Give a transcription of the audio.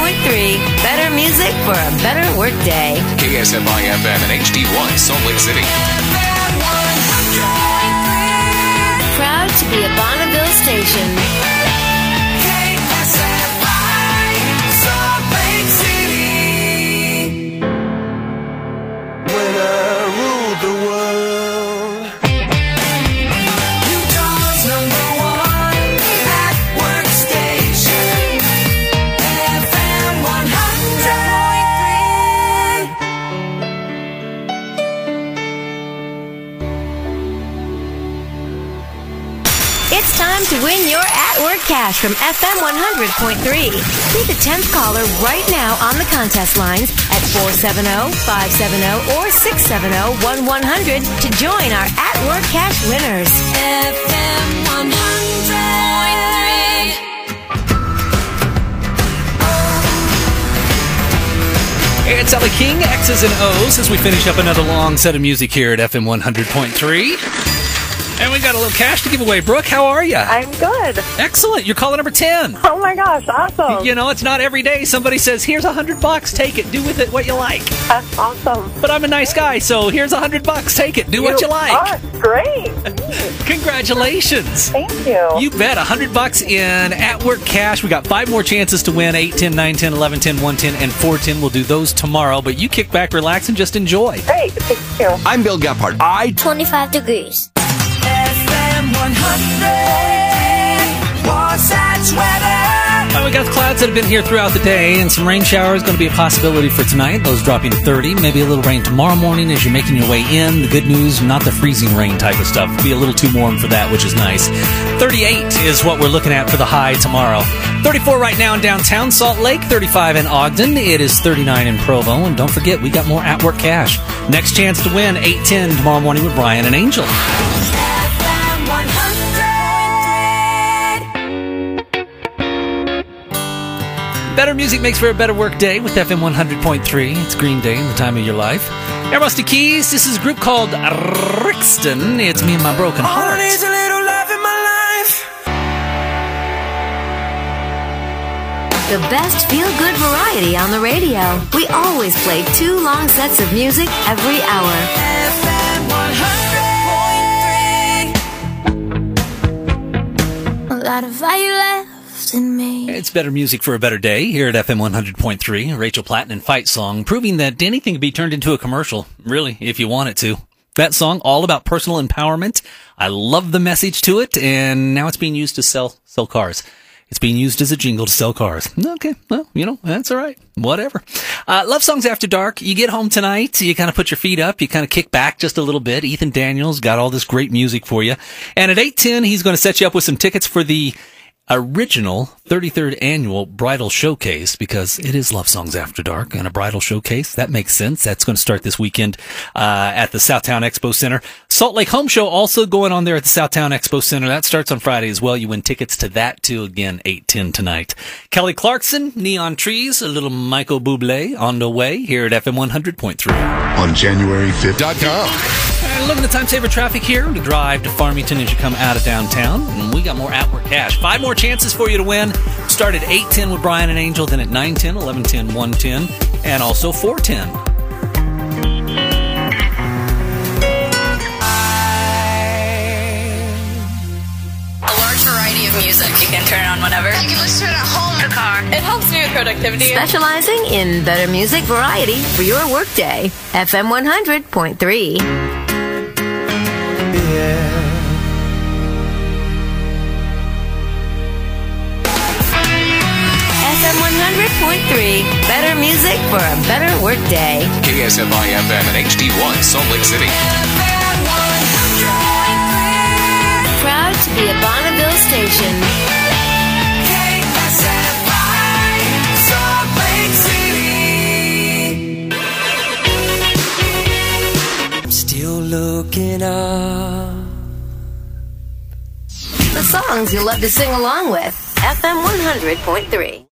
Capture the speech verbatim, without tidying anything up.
point three. Better music for a better workday. K S F I F M and H D one, Salt Lake City. Proud to be a Bonneville station. K S F I, Salt Lake City. When I ruled the world. Utah's number one at workstation. F M one hundred point three. It's time to win your at-work cash from F M one hundred point three. Be the tenth caller right now on the contest lines at four seven zero, five seven zero or six seven zero, one one zero zero to join our at-work cash winners. F M one hundred point three. It's Ellie King, X's and O's, as we finish up another long set of music here at F M one hundred point three. And we got a little cash to give away. Brooke, how are you? I'm good. Excellent. You're caller number ten. Oh my gosh, awesome. You know, it's not every day somebody says, here's a hundred bucks, take it, do with it what you like. That's awesome. But I'm a nice guy, so here's a hundred bucks, take it, do what you like. are great. Congratulations. Thank you. You bet. a hundred bucks in at-work cash. We got five more chances to win. eight, ten, nine, ten, eleven, ten, one ten, and four ten. We'll do those tomorrow, but you kick back, relax, and just enjoy. Great, thank you. I'm Bill Gephardt. I twenty-five degrees. F M one hundred, Wasatch weather. Uh, we got clouds that have been here throughout the day, and some rain showers going to be a possibility for tonight. Those dropping to thirty. Maybe a little rain tomorrow morning as you're making your way in. The good news, not the freezing rain type of stuff. It'll be a little too warm for that, which is nice. thirty-eight is what we're looking at for the high tomorrow. thirty-four right now in downtown Salt Lake. thirty-five in Ogden. It is thirty-nine in Provo. And don't forget, we got more at-work cash. Next chance to win, eight ten tomorrow morning with Brian and Angel. F M one hundred. Better music makes for a better work day with F M one hundred point three. It's Green Day and the time of your life. Air Rusty Keys. This is a group called Rixton. It's Me and My Broken All Heart. I need's a little love in my life. The best feel-good variety on the radio. We always play two long sets of music every hour. F M one hundred point three. A lot of value left in me. It's better music for a better day here at F M one hundred point three. Rachel Platten and Fight Song, proving that anything can be turned into a commercial, really, if you want it to. That song, all about personal empowerment. I love the message to it, and now it's being used to sell sell cars. It's being used as a jingle to sell cars. Okay, well, you know, that's all right. Whatever. Uh, Love Songs After Dark. You get home tonight, you kind of put your feet up, you kind of kick back just a little bit. Ethan Daniels got all this great music for you. And at eight ten, he's going to set you up with some tickets for the original thirty-third annual bridal showcase, because it is Love Songs After Dark and a bridal showcase. That makes sense. That's going to start this weekend uh at the Southtown Expo Center. Salt Lake Home Show also going on there at the Southtown Expo Center. That starts on Friday as well. You win tickets to that too, again, eight ten tonight. Kelly Clarkson, Neon Trees, a little Michael Bublé on the way here at F M one hundred point three. on January fifth dot com. And look at the time saver traffic here to drive to Farmington as you come out of downtown. And we got more at-work cash. Five more chances for you to win. Start at eight ten with Brian and Angel, then at nine ten, eleven ten, one ten, and also four ten. A large variety of music. You can turn it on whenever. You can listen to it at home, in the car. It helps me with productivity. Specializing in better music variety for your workday. F M one hundred point three. F M one hundred point three. Better music for a better workday. K S F I F M and H D one, Salt Lake City. Proud to be a Bonneville station. K S F I, Salt Lake City. I'm still looking up. The songs you'll love to sing along with. F M one hundred point three.